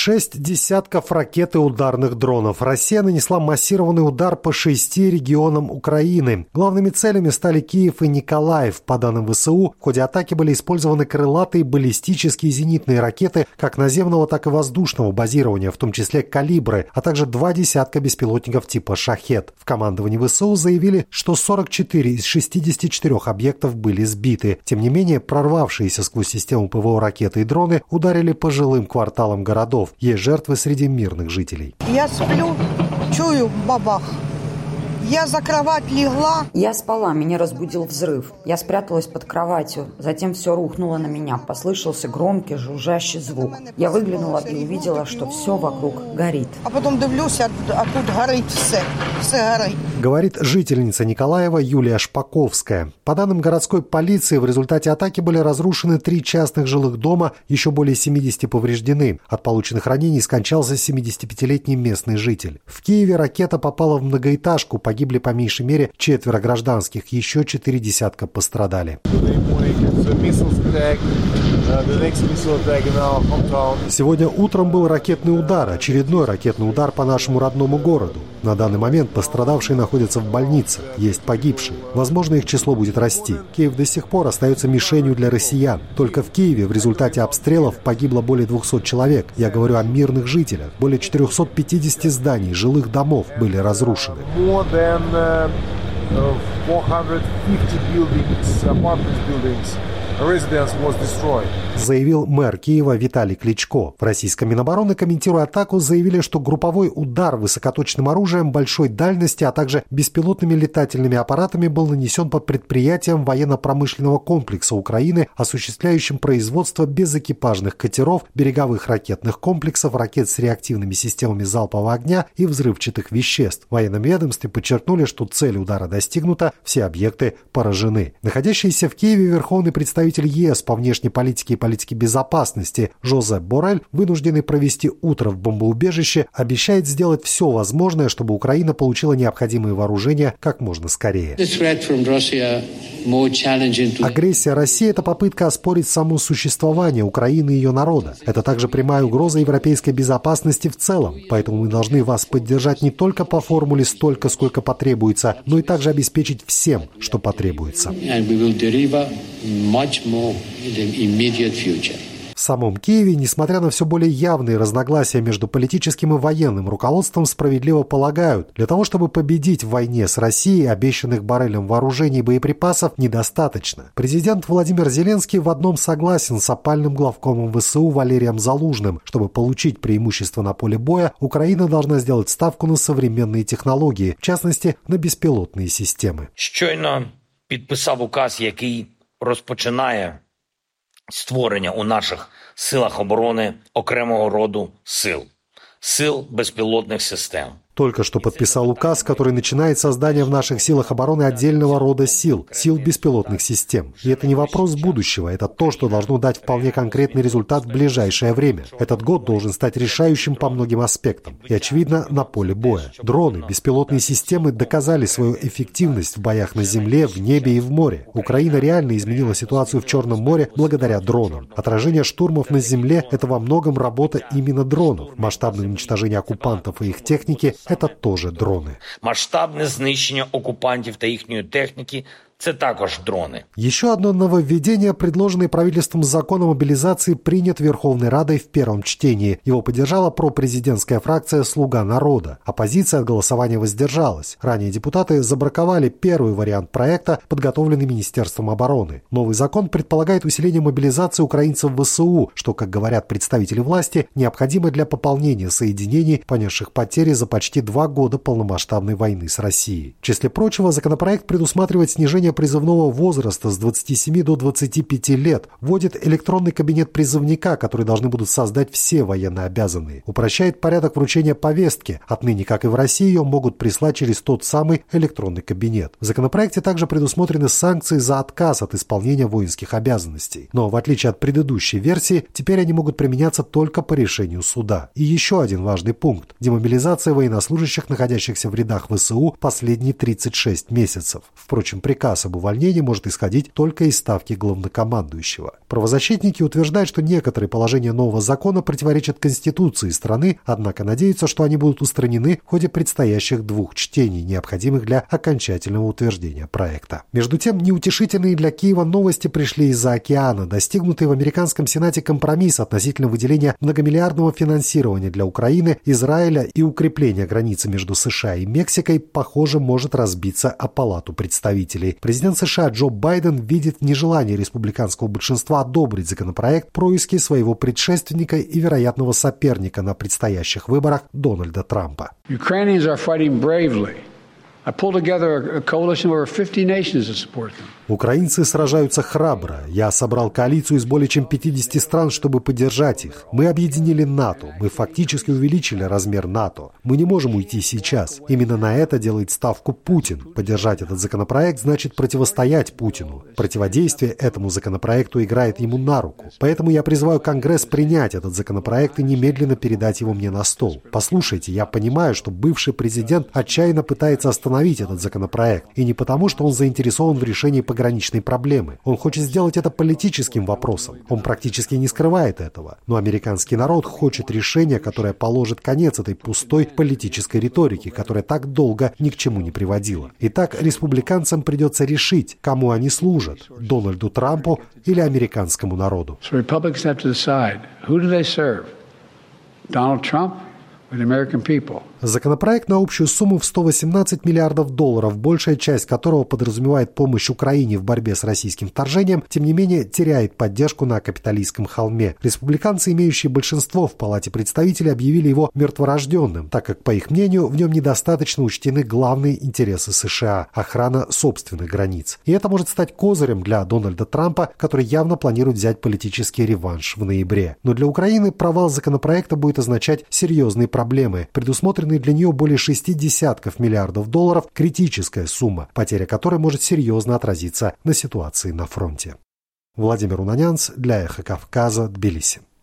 6 десятков ракет и ударных дронов. Россия нанесла массированный удар по 6 регионам Украины. Главными целями стали Киев и Николаев. По данным ВСУ, в ходе атаки были использованы крылатые баллистические зенитные ракеты как наземного, так и воздушного базирования, в том числе «Калибры», а также 2 десятка беспилотников типа «Шахед». В командовании ВСУ заявили, что 44 из 64 объектов были сбиты. Тем не менее, прорвавшиеся сквозь систему ПВО ракеты и дроны ударили по жилым кварталам городов. Есть жертвы среди мирных жителей. Я сплю, чую бабах. Я за кровать легла. Я спала, меня разбудил взрыв. Я спряталась под кроватью. Затем все рухнуло на меня. Послышался громкий жужжащий звук. Я выглянула и увидела, что все вокруг горит. А потом дивлюсь, а тут горит все. Все горит. Говорит жительница Николаева Юлия Шпаковская. По данным городской полиции, в результате атаки были разрушены 3 частных жилых дома, еще более 70 повреждены. От полученных ранений скончался 75-летний местный житель. В Киеве ракета попала в многоэтажку. Погибли по меньшей мере 4 гражданских, еще 4 десятка пострадали. Сегодня утром был ракетный удар, очередной ракетный удар по нашему родному городу. На данный момент пострадавшие находятся в больнице, есть погибшие. Возможно, их число будет расти. Киев до сих пор остается мишенью для россиян. Только в Киеве в результате обстрелов погибло более 200 человек. Я говорю о мирных жителях. Более 450 зданий, жилых домов были разрушены. 450 buildings, apartment buildings. Заявил мэр Киева Виталий Кличко. В российском Минобороны, комментируя атаку, заявили, что групповой удар высокоточным оружием большой дальности, а также беспилотными летательными аппаратами был нанесен по предприятиям военно-промышленного комплекса Украины, осуществляющим производство безэкипажных катеров, береговых ракетных комплексов, ракет с реактивными системами залпового огня и взрывчатых веществ. В военном ведомстве подчеркнули, что цель удара достигнута, все объекты поражены. Находящийся в Киеве верховный представитель ЕС по внешней политике и политике безопасности Жозеп Боррель, вынужденный провести утро в бомбоубежище, обещает сделать все возможное, чтобы Украина получила необходимые вооружения как можно скорее. Агрессия России – это попытка оспорить само существование Украины и ее народа. Это также прямая угроза европейской безопасности в целом. Поэтому мы должны вас поддержать не только по формуле «столько, сколько потребуется», но и также обеспечить всем, что потребуется. В самом Киеве, несмотря на все более явные разногласия между политическим и военным руководством, справедливо полагают, для того, чтобы победить в войне с Россией, обещанных Боррелем вооружений и боеприпасов недостаточно. Президент Владимир Зеленский в одном согласен с опальным главкомом ВСУ Валерием Залужным. Чтобы получить преимущество на поле боя, Украина должна сделать ставку на современные технологии, в частности, на беспилотные системы. Щойно підписав указ, який розпочинає створення у наших силах оборони окремого роду сил безпілотних систем. Только что подписал указ, который начинает создание в наших силах обороны отдельного рода сил беспилотных систем. И это не вопрос будущего, это то, что должно дать вполне конкретный результат в ближайшее время. Этот год должен стать решающим по многим аспектам. И, очевидно, на поле боя. Дроны, беспилотные системы доказали свою эффективность в боях на земле, в небе и в море. Украина реально изменила ситуацию в Черном море благодаря дронам. Отражение штурмов на земле – это во многом работа именно дронов. Масштабное уничтожение оккупантов и их техники – это тоже дроны. Масштабне знищення окупантів та їхньої техніки – це також дроны. Еще одно нововведение, предложенный правительством закон о мобилизации, принят Верховной Радой в первом чтении. Его поддержала пропрезидентская фракция «Слуга народа». Оппозиция от голосования воздержалась. Ранее депутаты забраковали первый вариант проекта, подготовленный Министерством обороны. Новый закон предполагает усиление мобилизации украинцев в ВСУ, что, как говорят представители власти, необходимо для пополнения соединений, понесших потери за почти 2 года полномасштабной войны с Россией. В числе прочего, законопроект предусматривает снижение призывного возраста с 27 до 25 лет, вводит электронный кабинет призывника, который должны будут создать все военнообязанные, упрощает порядок вручения повестки. Отныне, как и в России, ее могут прислать через тот самый электронный кабинет. В законопроекте также предусмотрены санкции за отказ от исполнения воинских обязанностей. Но, в отличие от предыдущей версии, теперь они могут применяться только по решению суда. И еще один важный пункт – демобилизация военнослужащих, находящихся в рядах ВСУ последние 36 месяцев. Впрочем, приказ Приказ об увольнении может исходить только из ставки главнокомандующего. Правозащитники утверждают, что некоторые положения нового закона противоречат Конституции страны, однако надеются, что они будут устранены в ходе предстоящих 2 чтений, необходимых для окончательного утверждения проекта. Между тем, неутешительные для Киева новости пришли из-за океана. Достигнутый в американском Сенате компромисс относительно выделения многомиллиардного финансирования для Украины, Израиля и укрепления границы между США и Мексикой, похоже, может разбиться о Палату представителей. Президент США Джо Байден видит нежелание республиканского большинства одобрить законопроект происки своего предшественника и вероятного соперника на предстоящих выборах Дональда Трампа. Украинцы сражаются храбро. Я собрал коалицию из более чем 50 стран, чтобы поддержать их. Мы объединили НАТО. Мы фактически увеличили размер НАТО. Мы не можем уйти сейчас. Именно на это делает ставку Путин. Поддержать этот законопроект значит противостоять Путину. Противодействие этому законопроекту играет ему на руку. Поэтому я призываю Конгресс принять этот законопроект и немедленно передать его мне на стол. Послушайте, я понимаю, что бывший президент отчаянно пытается остановить этот законопроект. И не потому, что он заинтересован в решении пограничной проблемы. Он хочет сделать это политическим вопросом. Он практически не скрывает этого. Но американский народ хочет решения, которое положит конец этой пустой политической риторике, которая так долго ни к чему не приводила. Итак, республиканцам придется решить, кому они служат – Дональду Трампу или американскому народу. Законопроект на общую сумму в $118 миллиардов, большая часть которого подразумевает помощь Украине в борьбе с российским вторжением, тем не менее теряет поддержку на Капитолийском холме. Республиканцы, имеющие большинство в Палате представителей, объявили его мертворожденным, так как, по их мнению, в нем недостаточно учтены главные интересы США – охрана собственных границ. И это может стать козырем для Дональда Трампа, который явно планирует взять политический реванш в ноябре. Но для Украины провал законопроекта будет означать серьезные проблемы. Предусмотренные для нее более $60 миллиардов, критическая сумма, потеря которой может серьезно отразиться на ситуации на фронте. Владимир Унанянц для Эхо Кавказа, Тбилиси.